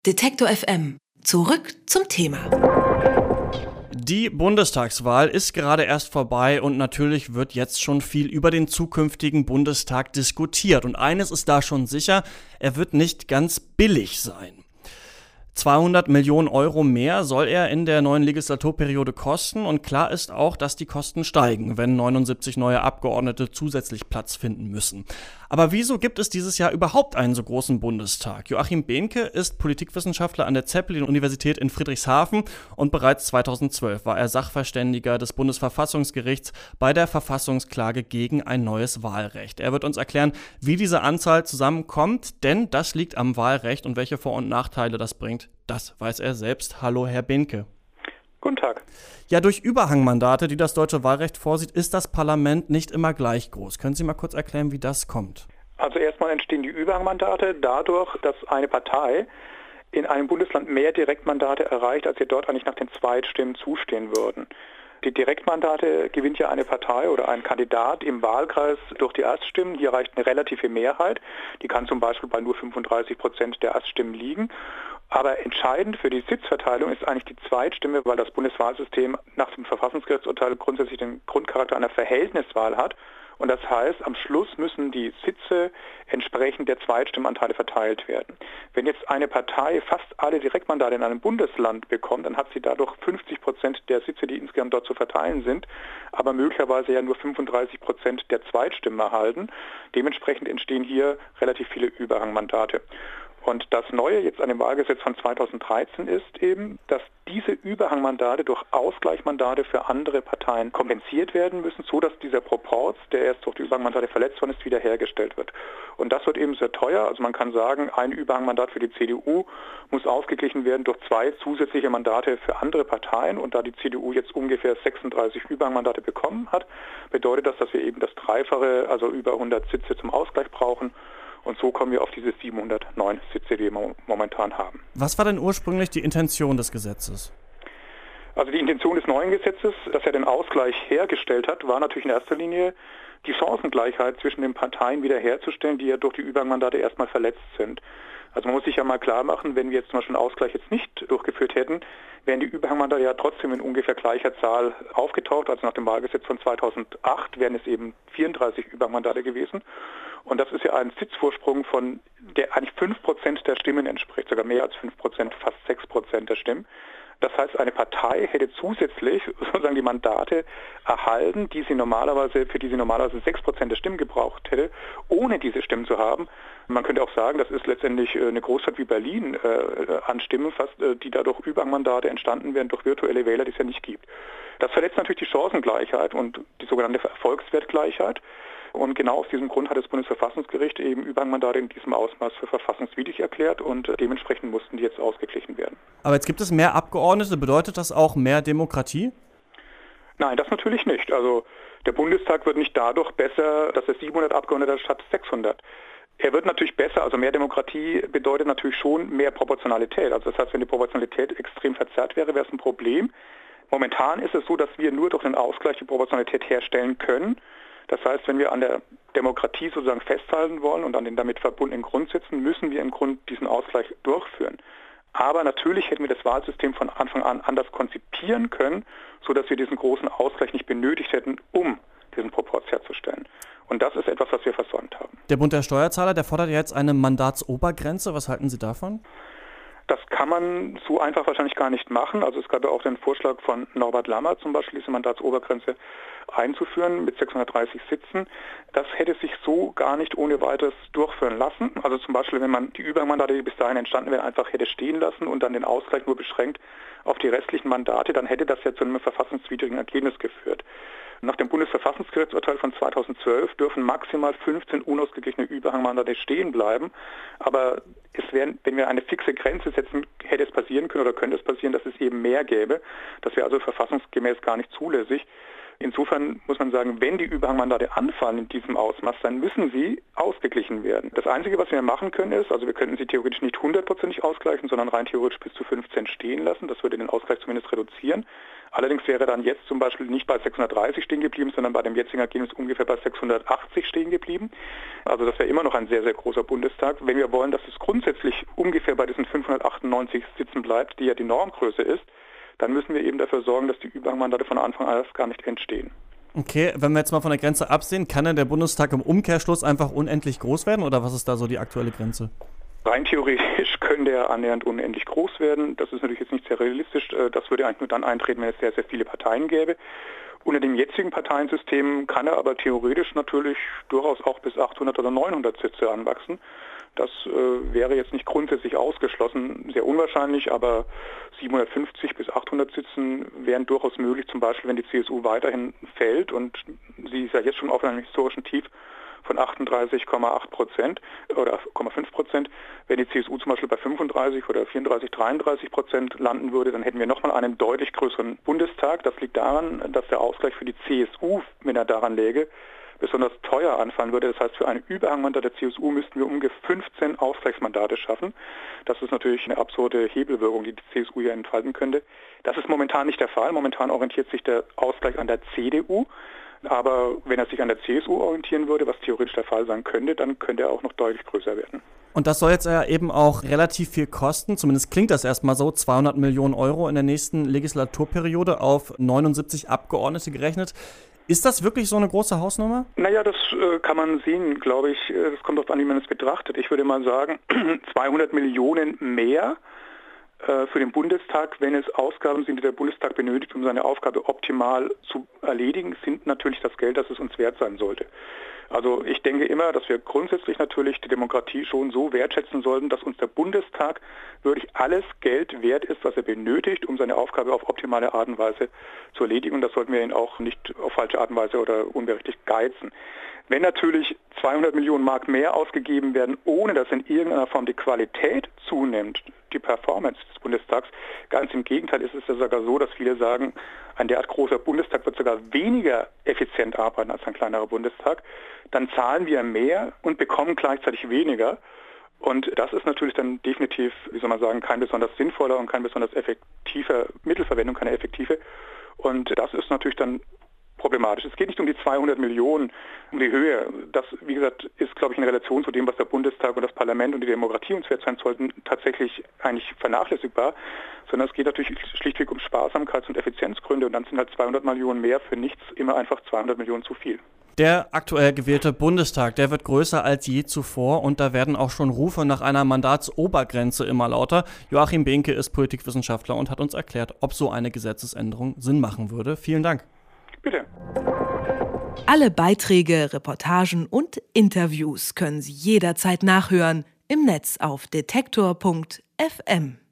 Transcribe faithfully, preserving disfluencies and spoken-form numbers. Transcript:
Detektor F M. Zurück zum Thema. Die Bundestagswahl ist gerade erst vorbei und natürlich wird jetzt schon viel über den zukünftigen Bundestag diskutiert. Und eines ist da schon sicher, er wird nicht ganz billig sein. zweihundert Millionen Euro mehr soll er in der neuen Legislaturperiode kosten und klar ist auch, dass die Kosten steigen, wenn neunundsiebzig neue Abgeordnete zusätzlich Platz finden müssen. Aber wieso gibt es dieses Jahr überhaupt einen so großen Bundestag? Joachim Behnke ist Politikwissenschaftler an der Zeppelin-Universität in Friedrichshafen und bereits zweitausendzwölf war er Sachverständiger des Bundesverfassungsgerichts bei der Verfassungsklage gegen ein neues Wahlrecht. Er wird uns erklären, wie diese Anzahl zusammenkommt, denn das liegt am Wahlrecht und welche Vor- und Nachteile das bringt. Das weiß er selbst. Hallo, Herr Behnke. Guten Tag. Ja, durch Überhangmandate, die das deutsche Wahlrecht vorsieht, ist das Parlament nicht immer gleich groß. Können Sie mal kurz erklären, wie das kommt? Also erstmal entstehen die Überhangmandate dadurch, dass eine Partei in einem Bundesland mehr Direktmandate erreicht, als ihr dort eigentlich nach den Zweitstimmen zustehen würden. Die Direktmandate gewinnt ja eine Partei oder ein Kandidat im Wahlkreis durch die Erststimmen. Hier reicht eine relative Mehrheit. Die kann zum Beispiel bei nur fünfunddreißig Prozent der Erststimmen liegen. Aber entscheidend für die Sitzverteilung ist eigentlich die Zweitstimme, weil das Bundeswahlsystem nach dem Verfassungsgerichtsurteil grundsätzlich den Grundcharakter einer Verhältniswahl hat. Und das heißt, am Schluss müssen die Sitze entsprechend der Zweitstimmenanteile verteilt werden. Wenn jetzt eine Partei fast alle Direktmandate in einem Bundesland bekommt, dann hat sie dadurch fünfzig Prozent der Sitze, die insgesamt dort zu verteilen sind, aber möglicherweise ja nur fünfunddreißig Prozent der Zweitstimmen erhalten. Dementsprechend entstehen hier relativ viele Überhangmandate. Und das Neue jetzt an dem Wahlgesetz von zweitausenddreizehn ist eben, dass diese Überhangmandate durch Ausgleichsmandate für andere Parteien kompensiert werden müssen, so dass dieser Proporz, der erst durch die Überhangmandate verletzt worden ist, wiederhergestellt wird. Und das wird eben sehr teuer. Also man kann sagen, ein Überhangmandat für die C D U muss ausgeglichen werden durch zwei zusätzliche Mandate für andere Parteien. Und da die C D U jetzt ungefähr sechsunddreißig Überhangmandate bekommen hat, bedeutet das, dass wir eben das Dreifache, also über hundert Sitze zum Ausgleich brauchen. Und so kommen wir auf diese siebenhundertneun Sitze, die wir momentan haben. Was war denn ursprünglich die Intention des Gesetzes? Also die Intention des neuen Gesetzes, das ja den Ausgleich hergestellt hat, war natürlich in erster Linie die Chancengleichheit zwischen den Parteien wiederherzustellen, die ja durch die Überhangmandate erstmal verletzt sind. Also man muss sich ja mal klar machen, wenn wir jetzt zum Beispiel einen Ausgleich jetzt nicht durchgeführt hätten, wären die Überhangmandate ja trotzdem in ungefähr gleicher Zahl aufgetaucht. Also nach dem Wahlgesetz von zweitausendacht wären es eben vierunddreißig Überhangmandate gewesen. Und das ist ja ein Sitzvorsprung von, der eigentlich fünf Prozent der Stimmen entspricht, sogar mehr als fünf Prozent, fast sechs Prozent der Stimmen. Das heißt, eine Partei hätte zusätzlich sozusagen die Mandate erhalten, die sie normalerweise, für die sie normalerweise sechs Prozent der Stimmen gebraucht hätte, ohne diese Stimmen zu haben. Man könnte auch sagen, das ist letztendlich eine Großstadt wie Berlin äh, an Stimmen, fast, äh, die dadurch Überhangmandate entstanden wären durch virtuelle Wähler, die es ja nicht gibt. Das verletzt natürlich die Chancengleichheit und die sogenannte Erfolgswertgleichheit. Und genau aus diesem Grund hat das Bundesverfassungsgericht eben Überhangmandate in diesem Ausmaß für verfassungswidrig erklärt und dementsprechend mussten die jetzt ausgeglichen werden. Aber jetzt gibt es mehr Abgeordnete, bedeutet das auch mehr Demokratie? Nein, das natürlich nicht. Also der Bundestag wird nicht dadurch besser, dass es siebenhundert Abgeordnete statt sechshundert. Er wird natürlich besser, also mehr Demokratie bedeutet natürlich schon mehr Proportionalität. Also das heißt, wenn die Proportionalität extrem verzerrt wäre, wäre es ein Problem. Momentan ist es so, dass wir nur durch den Ausgleich die Proportionalität herstellen können. Das heißt, wenn wir an der Demokratie sozusagen festhalten wollen und an den damit verbundenen Grundsätzen, müssen wir im Grunde diesen Ausgleich durchführen. Aber natürlich hätten wir das Wahlsystem von Anfang an anders konzipieren können, sodass wir diesen großen Ausgleich nicht benötigt hätten, um diesen Proporz herzustellen. Und das ist etwas, was wir versäumt haben. Der Bund der Steuerzahler, der fordert jetzt eine Mandatsobergrenze. Was halten Sie davon? Das kann man so einfach wahrscheinlich gar nicht machen. Also es gab ja auch den Vorschlag von Norbert Lammert zum Beispiel, diese Mandatsobergrenze einzuführen mit sechshundertdreißig Sitzen. Das hätte sich so gar nicht ohne weiteres durchführen lassen. Also zum Beispiel, wenn man die Überhangmandate, die bis dahin entstanden wären, einfach hätte stehen lassen und dann den Ausgleich nur beschränkt auf die restlichen Mandate, dann hätte das ja zu einem verfassungswidrigen Ergebnis geführt. Nach dem Bundesverfassungsgerichtsurteil von zweitausendzwölf dürfen maximal fünfzehn unausgeglichene Überhangmandate stehen bleiben. Aber es wären, wenn wir eine fixe Grenze setzen, hätte es passieren können oder könnte es passieren, dass es eben mehr gäbe. Das wäre also verfassungsgemäß gar nicht zulässig. Insofern muss man sagen, wenn die Überhangmandate anfallen in diesem Ausmaß, dann müssen sie ausgeglichen werden. Das Einzige, was wir machen können, ist, also wir könnten sie theoretisch nicht hundertprozentig ausgleichen, sondern rein theoretisch bis zu fünfzehn stehen lassen. Das würde den Ausgleich zumindest reduzieren. Allerdings wäre dann jetzt zum Beispiel nicht bei sechshundertdreißig stehen geblieben, sondern bei dem jetzigen Ergebnis ungefähr bei sechshundertachtzig stehen geblieben. Also das wäre immer noch ein sehr, sehr großer Bundestag. Wenn wir wollen, dass es grundsätzlich ungefähr bei diesen fünfhundertachtundneunzig Sitzen bleibt, die ja die Normgröße ist, dann müssen wir eben dafür sorgen, dass die Überhangmandate von Anfang an erst gar nicht entstehen. Okay, wenn wir jetzt mal von der Grenze absehen, kann denn der Bundestag im Umkehrschluss einfach unendlich groß werden oder was ist da so die aktuelle Grenze? Rein theoretisch könnte er annähernd unendlich groß werden. Das ist natürlich jetzt nicht sehr realistisch. Das würde eigentlich nur dann eintreten, wenn es sehr, sehr viele Parteien gäbe. Unter dem jetzigen Parteiensystem kann er aber theoretisch natürlich durchaus auch bis achthundert oder neunhundert Sitze anwachsen. Das äh, wäre jetzt nicht grundsätzlich ausgeschlossen, sehr unwahrscheinlich, aber siebenhundertfünfzig bis achthundert Sitzen wären durchaus möglich, zum Beispiel wenn die C S U weiterhin fällt und sie ist ja jetzt schon auf einem historischen Tief von achtunddreißig Komma acht Prozent oder acht Komma fünf Prozent. Wenn die C S U zum Beispiel bei fünfunddreißig oder vierunddreißig, dreiunddreißig Prozent landen würde, dann hätten wir nochmal einen deutlich größeren Bundestag. Das liegt daran, dass der Ausgleich für die C S U, wenn er daran läge, besonders teuer anfallen würde. Das heißt, für eine Überhangmandat der C S U müssten wir ungefähr fünfzehn Ausgleichsmandate schaffen. Das ist natürlich eine absurde Hebelwirkung, die die C S U hier entfalten könnte. Das ist momentan nicht der Fall. Momentan orientiert sich der Ausgleich an der C D U. Aber wenn er sich an der C S U orientieren würde, was theoretisch der Fall sein könnte, dann könnte er auch noch deutlich größer werden. Und das soll jetzt ja eben auch relativ viel kosten, zumindest klingt das erstmal so, zweihundert Millionen Euro in der nächsten Legislaturperiode auf neunundsiebzig Abgeordnete gerechnet. Ist das wirklich so eine große Hausnummer? Naja, das äh, kann man sehen, glaube ich. Das kommt darauf an, wie man es betrachtet. Ich würde mal sagen, zweihundert Millionen mehr äh, für den Bundestag, wenn es Ausgaben sind, die der Bundestag benötigt, um seine Aufgabe optimal zu erledigen, sind natürlich das Geld, das es uns wert sein sollte. Also ich denke immer, dass wir grundsätzlich natürlich die Demokratie schon so wertschätzen sollten, dass uns der Bundestag wirklich alles Geld wert ist, was er benötigt, um seine Aufgabe auf optimale Art und Weise zu erledigen. Und das sollten wir ihn auch nicht auf falsche Art und Weise oder unberechtigt geizen. Wenn natürlich zweihundert Millionen Mark mehr ausgegeben werden, ohne dass in irgendeiner Form die Qualität zunimmt, die Performance des Bundestags, ganz im Gegenteil ist es ja sogar so, dass viele sagen, ein derart großer Bundestag wird sogar weniger effizient arbeiten als ein kleinerer Bundestag, dann zahlen wir mehr und bekommen gleichzeitig weniger. Und das ist natürlich dann definitiv, wie soll man sagen, kein besonders sinnvoller und kein besonders effektiver Mittelverwendung, keine effektive. Und das ist natürlich dann problematisch. Es geht nicht um die zweihundert Millionen, um die Höhe. Das, wie gesagt, ist, glaube ich, in Relation zu dem, was der Bundestag und das Parlament und die Demokratie uns wert sein sollten, tatsächlich eigentlich vernachlässigbar, sondern es geht natürlich schlichtweg um Sparsamkeits- und Effizienzgründe und dann sind halt zweihundert Millionen mehr für nichts immer einfach zweihundert Millionen zu viel. Der aktuell gewählte Bundestag, der wird größer als je zuvor und da werden auch schon Rufe nach einer Mandatsobergrenze immer lauter. Joachim Behnke ist Politikwissenschaftler und hat uns erklärt, ob so eine Gesetzesänderung Sinn machen würde. Vielen Dank. Bitte. Alle Beiträge, Reportagen und Interviews können Sie jederzeit nachhören im Netz auf detektor punkt f m.